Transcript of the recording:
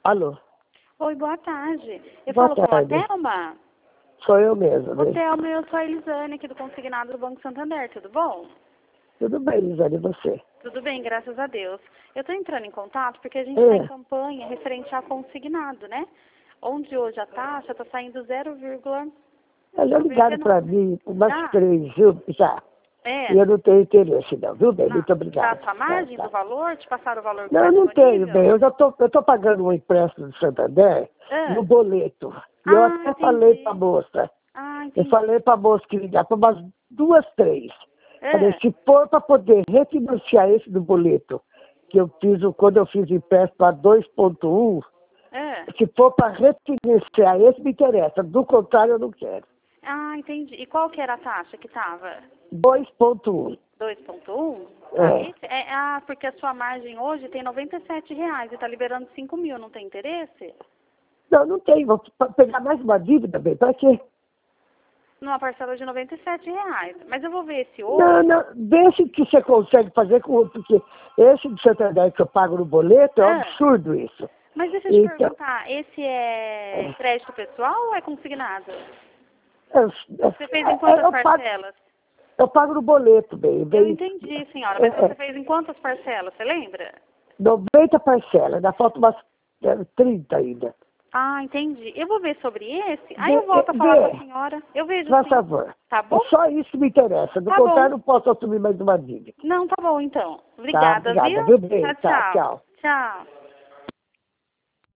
Alô? Oi, boa tarde. Eu Boa falo com a tarde. Thelma? Sou eu mesmo, Ô, né? Thelma, eu sou a Elisane aqui do Consignado do Banco Santander, tudo bom? Tudo bem, Lisane, e você? Tudo bem, graças a Deus. Eu estou entrando em contato porque a gente está em campanha referente a consignado, né? Onde hoje a taxa está saindo 0,99. Já ligaram para mim umas Já? 3, viu? Já. É. E eu não tenho interesse não, viu, bem? Muito Tá obrigado. a sua margem do valor? Te passaram o valor que Não, está eu não tenho, disponível? bem. Eu tô pagando um empréstimo do Santander no boleto. E eu até falei para a moça. Ah, Eu entendi. falei para a moça que ligar para umas 2, 3. Falei, se for para poder refinanciar esse do boleto, que eu fiz quando eu fiz o empréstimo a 2,1, se for para refinanciar esse, me interessa. Do contrário, eu não quero. Ah, entendi. E qual que era a taxa que estava? 2,1. 2,1? Porque a sua margem hoje tem R$ 97 e está liberando 5 mil, não tem interesse? Não, não tem. Vou pegar mais uma dívida, bem. Para quê? Numa parcela de R$ 97. Mas eu vou ver esse hoje. Não, vê se que você consegue fazer com o porque esse de Santander que eu pago no boleto é um absurdo isso. Mas deixa eu te perguntar, esse é crédito pessoal ou é consignado? Você fez em quantas parcelas? Eu pago no boleto, bem. Eu entendi, senhora, mas você fez em quantas parcelas, você lembra? 90 parcelas, ainda falta umas 30 ainda. Ah, entendi. Eu vou ver sobre esse, aí eu volto a falar com a senhora. Eu vejo Por sim. favor. Tá bom? É só isso que me interessa. Do contrário, não posso assumir mais uma dívida. Não, tá bom então. Obrigada, Obrigada, viu? viu, bem? Tchau. Tchau. Tchau.